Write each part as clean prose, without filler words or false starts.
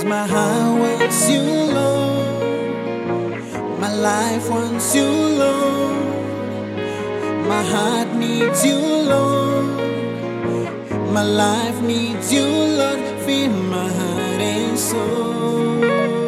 My heart wants you, Lord. My life wants you, Lord. My heart needs you, Lord. My life needs you, Lord. Fill my heart and soul.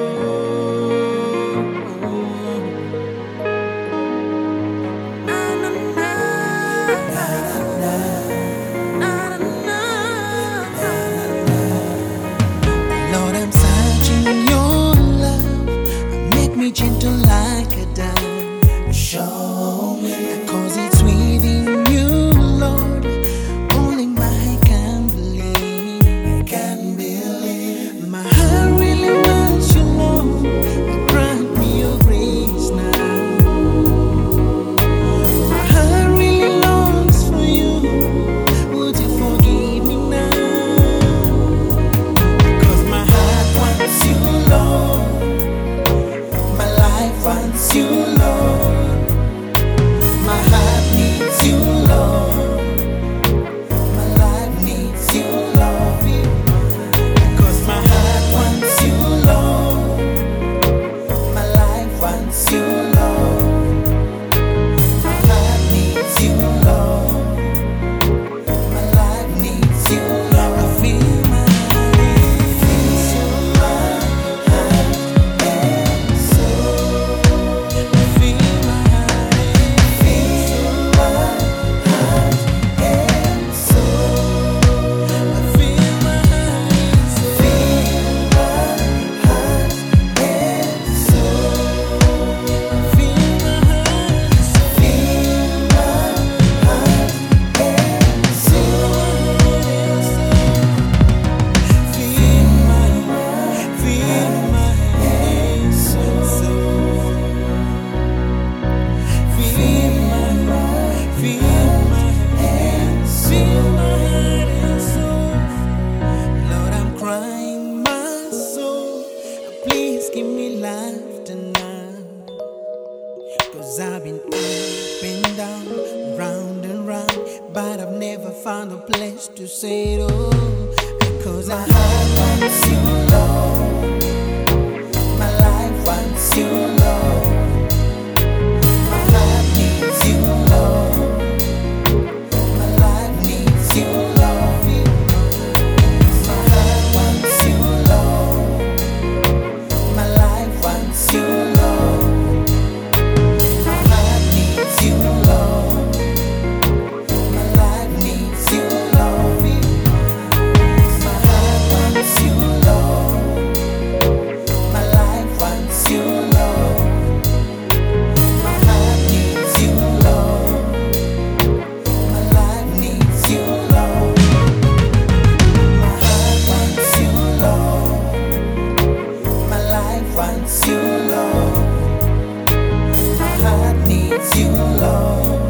Lord, I'm searching your love. Make me gentle like a dove. Show me, 'cause it's within you, Lord. Only my can believe. My heart really wants you, Lord. Grant me your grace now. My heart really longs for you. Would you forgive me now? You, Lord. My life wants you, Lord. My heart needs you, Lord. My life needs you, Lord. Because my heart wants you, Lord. My life wants you, Lord. My heart needs you, Lord. My life needs you, Lord. I feel my give me life tonight, 'cause I've been up and down, round and round, but I've never found a place to settle. Because my heart wants you, Lord. My life wants you, Lord. My heart needs you, Lord. My life needs you, Lord. My heart wants you, Lord. My life wants you, Lord. My heart needs you, Lord. My life needs you, Lord. My heart wants you, Lord. My life wants you, Lord. My heart needs you, Lord. My life needs you, Lord. My heart wants you, Lord. My life wants you, Lord. My heart needs you, Lord.